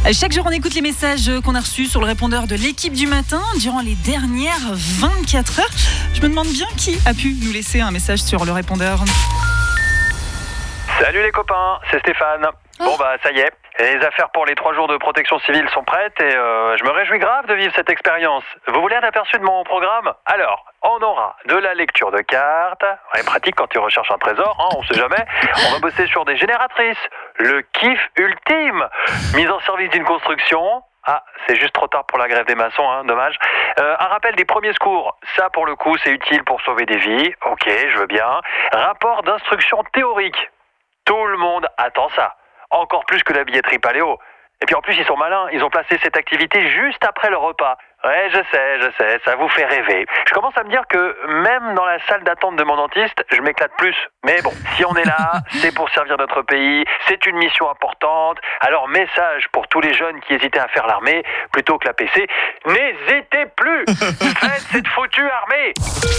Chaque jour, on écoute les messages qu'on a reçus sur le répondeur de l'équipe du matin durant les dernières 24 heures. Je me demande bien qui a pu nous laisser un message sur le répondeur. Salut les copains, c'est Stéphane. Bon ça y est, les affaires pour les 3 jours de protection civile sont prêtes et je me réjouis grave de vivre cette expérience. Vous voulez un aperçu de mon programme ? Alors, on aura de la lecture de cartes, pratique quand tu recherches un trésor, on sait jamais. On va bosser sur des génératrices, le kiff ultime, mise en service d'une construction. Ah, c'est juste trop tard pour la grève des maçons, dommage. Un rappel des premiers secours, ça pour le coup c'est utile pour sauver des vies, ok, je veux bien. Rapport d'instruction théorique, tout le monde attend ça. Encore plus que la billetterie paléo. Et puis en plus, ils sont malins. Ils ont placé cette activité juste après le repas. Ouais, je sais, ça vous fait rêver. Je commence à me dire que même dans la salle d'attente de mon dentiste, je m'éclate plus. Mais bon, si on est là, c'est pour servir notre pays, c'est une mission importante. Alors message pour tous les jeunes qui hésitaient à faire l'armée plutôt que la PC, n'hésitez plus. Faites cette foutue armée.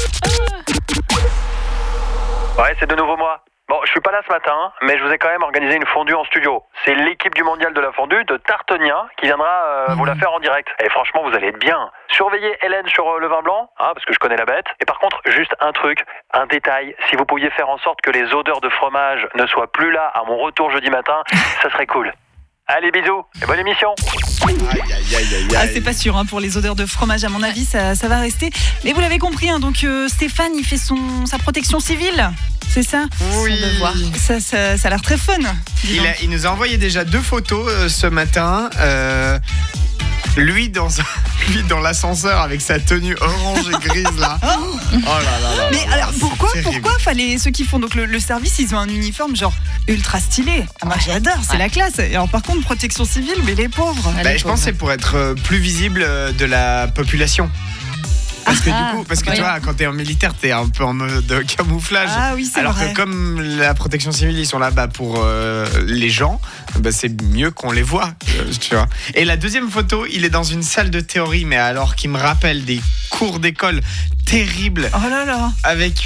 Ouais, c'est de nouveau moi. Bon, je suis pas là ce matin, mais je vous ai quand même organisé une fondue en studio. C'est l'équipe du mondial de la fondue de Tartonien qui viendra vous la faire en direct. Et franchement, vous allez être bien. Surveillez Hélène sur le vin blanc, parce que je connais la bête. Et par contre, juste un truc, un détail. Si vous pouviez faire en sorte que les odeurs de fromage ne soient plus là à mon retour jeudi matin, ça serait cool. Allez, bisous et bonne émission. C'est pas sûr pour les odeurs de fromage, à mon avis ça va rester. Mais vous l'avez compris, donc Stéphane il fait sa protection civile, c'est ça ? Oui. Son devoir. Ça a l'air très fun. Il nous a envoyé déjà 2 photos ce matin. Lui dans l'ascenseur avec sa tenue orange et grise là. Oh là là. Mais alors pourquoi fallait ceux qui font donc le service, ils ont un uniforme genre ultra stylé. Moi j'adore, c'est la classe. Et alors par contre protection civile, mais les pauvres. Je pense que c'est pour être plus visible de la population. Parce que toi, quand t'es en militaire, t'es un peu en mode camouflage. Ah oui, c'est alors vrai. que comme la protection civile, ils sont là pour les gens, c'est mieux qu'on les voit, tu vois. Et la deuxième photo, il est dans une salle de théorie, mais alors qui me rappelle des cours d'école terribles. Oh là là. Avec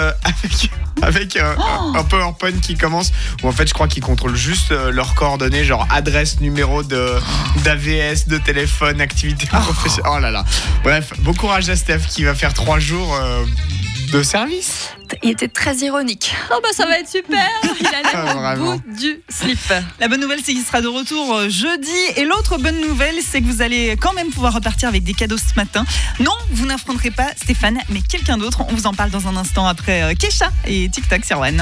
un PowerPoint qui commence, où en fait je crois qu'ils contrôlent juste leurs coordonnées, genre adresse, numéro d'AVS, de téléphone, activité professionnelle. Oh là là. Bref, bon courage à Steph qui va faire 3 jours de service. Il était très ironique. Ça va être super. Il a l'air au bout du slip. La bonne nouvelle, c'est qu'il sera de retour jeudi. Et l'autre bonne nouvelle, c'est que vous allez quand même pouvoir repartir avec des cadeaux ce matin. Non, vous n'affronterez pas Stéphane, mais quelqu'un d'autre. On vous en parle dans un instant après Kesha et TikTok sur One.